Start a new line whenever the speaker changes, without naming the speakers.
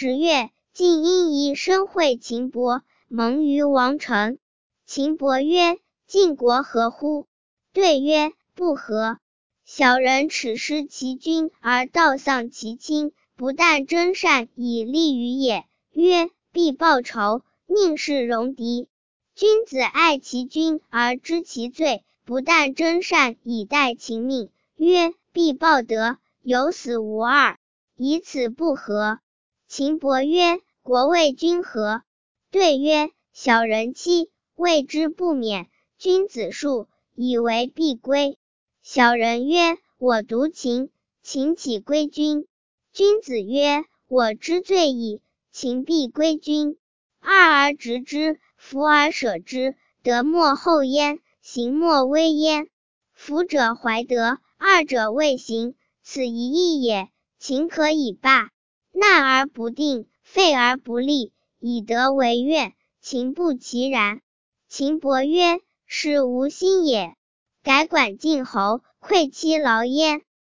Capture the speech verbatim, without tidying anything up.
十月，晋因疑生会秦伯，盟于王城。秦伯曰：晋国何乎？对曰：不和。小人耻失其君而盗丧其亲，不但真善以利于也。曰：必报仇，宁是戎狄。君子爱其君而知其罪，不但真善以待其命。曰：必报德，有死无二。以此不和。秦伯曰：国为君何？对曰：小人妻，谓之不免。君子恕，以为必归。小人曰：我独秦，秦岂归君？君子曰：我知罪矣，秦必归君。二而执之，弗而舍之，德莫厚焉，行莫威焉。弗者怀德，二者未行，此一义也。秦可以霸，难而不定，废而不立，以德为怨。秦不其然。秦伯曰：是无心也。改管晋侯，愧其劳焉。